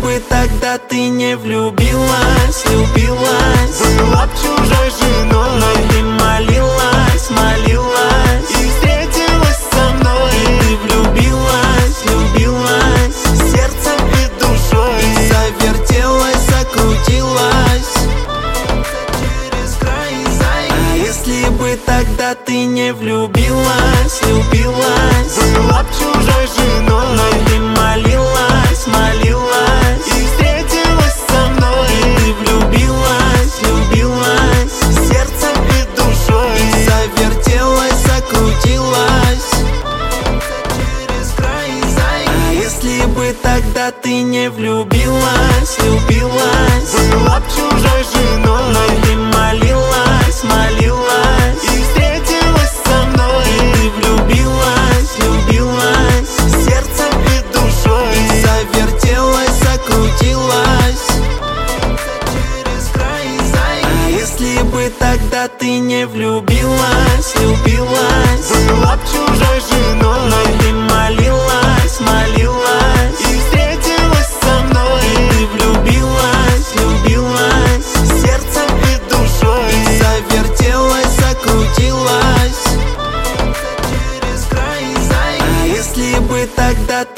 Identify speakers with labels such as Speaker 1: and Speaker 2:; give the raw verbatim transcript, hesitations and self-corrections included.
Speaker 1: бы тогда ты не влюбилась, влюбилась,
Speaker 2: была б чужой женой,
Speaker 1: но ты молилась, молилась
Speaker 2: и встретилась со мной.
Speaker 1: И ты влюбилась, влюбилась
Speaker 2: Сердцем и душой,
Speaker 1: и завертелась, закрутилась
Speaker 2: через край и зай.
Speaker 1: А если бы тогда ты не влюбилась, влюбилась,
Speaker 2: была б чужой женой,
Speaker 1: но ты молилась, молилась
Speaker 2: и встретилась со мной.
Speaker 1: И ты влюбилась, влюбилась
Speaker 2: Сердцем и душой,
Speaker 1: и завертелась, закрутилась
Speaker 2: через край и зай.
Speaker 1: А если бы тогда ты не влюбилась, влюбилась,
Speaker 2: была б чужой женой,
Speaker 1: но ты молилась, молилась
Speaker 2: и встретилась со мной.
Speaker 1: И ты влюбилась, влюбилась
Speaker 2: Сердцем и душой,
Speaker 1: и завертелась, закрутилась
Speaker 2: через край и зай.
Speaker 1: А если бы тогда ты не влюбилась, влюбилась,
Speaker 2: была б чужой женой,
Speaker 1: но ты